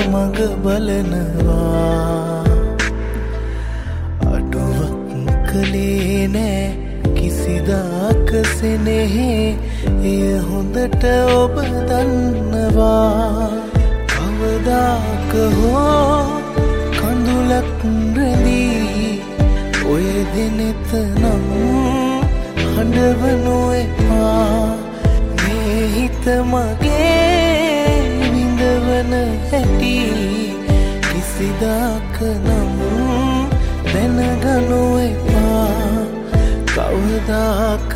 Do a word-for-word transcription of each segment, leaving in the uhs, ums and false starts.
මග බලනවා අඩුවක් කළේ නෑ කිසිදාක සෙනෙහි එය හොඳට ඔබ දන්නවා කවදාක හෝ කඳුලක් රැඳී ඔය දෙනෙත නම් හඬවනු එපා මේ හිත මගේ විඳවන හැටි කිසිදාක නම් දැනගනු එපා කවදාක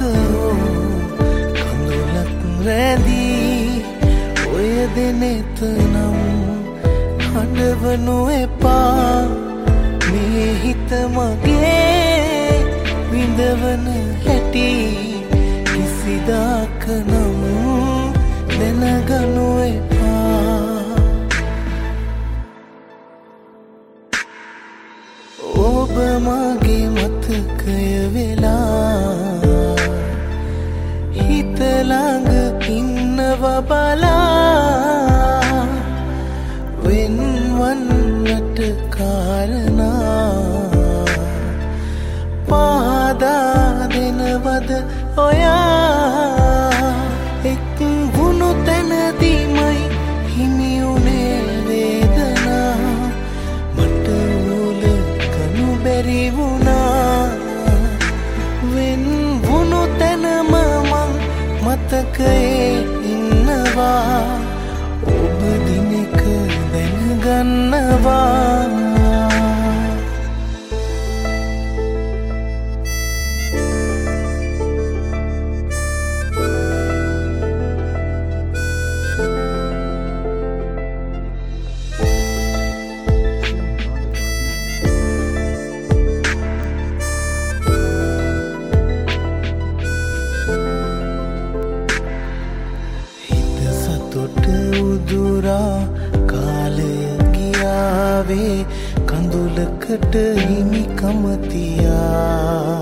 කඳුලක් රැඳී ඔය දෙනෙත නම් හඬවනු එපා මේ හිත මගේ විඳවන හැටි කිසිදාක නම් දැනගනු එපා ඔබ මගේ මතකය වෙලා හිත ළඟ ඉන්නව බලා වෙන්වන්නට කාරණා පාදා දෙනවද ඔයා එක් වුණු තැනදීමයි හිමියුනේ වේදනා මට උල කනු බැරි වුණා වෙන් වුණු තැනම මං මතකයේ ඉන්නවා ඔබ දිනක දැනගන්නවා කාලය ගියාවේ කඳුලකට හිමිකම තියා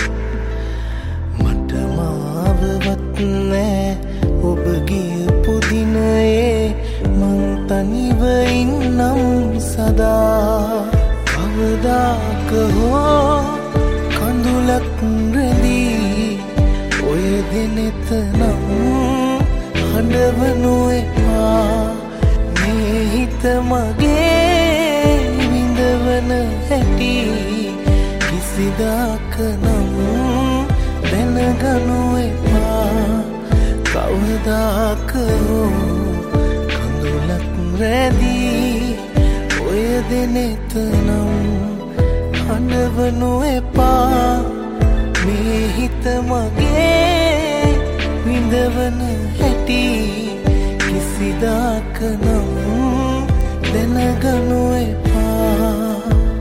මට මාවවත් නෑ ඔබ ගියපු දිනයේ මං තනිව ඉන්නම් සදා කවදාක හෝ කඳුලක් රැඳී ඔය දෙනෙත නම් හඬවනු එපා මේ හිත මගේ විඳවන හැටි කිසිදාක නම් දැනගනු එපා කවදාක කඳුලක් රැඳී ඔය දෙනෙත නම් හඬවනු එපා මේ හිත මගේ විඳවන හැටි කිසිදාක නම් දැනගනු එපා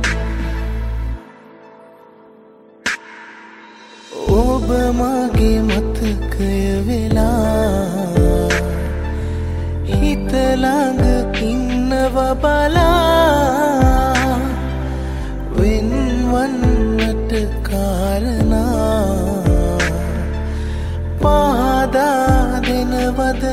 ඔබ මගේ මතකය වෙලා හිත ළඟ ඉන්නව බලා වෙන්වන්නට කාරණා පාදා දෙනවද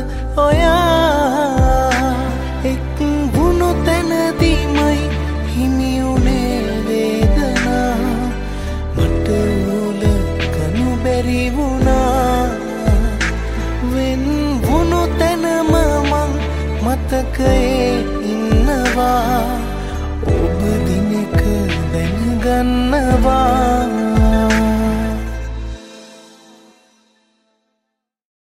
ඔයා එක් වුණු තැනදීමයි හිමියුනේ වේදනා මට උල කනු බැරි වුණා වෙන් වුණු තැනම මං මතකයේ ඉන්නවා ඔබ දිනක දැනගන්නවා